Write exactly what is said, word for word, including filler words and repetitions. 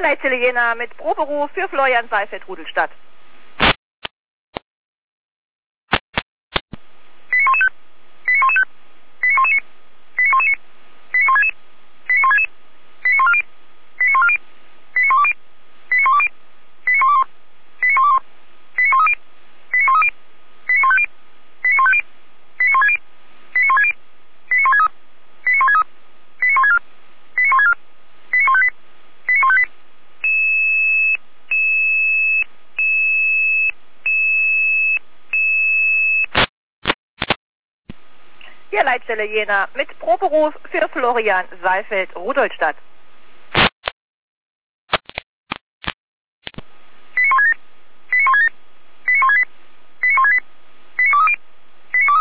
Leitstelle Jena mit Proberuf für Florian Seifert, Rudolstadt. Hier Leitstelle Jena mit Proberuf für Florian Seifert, Rudolstadt.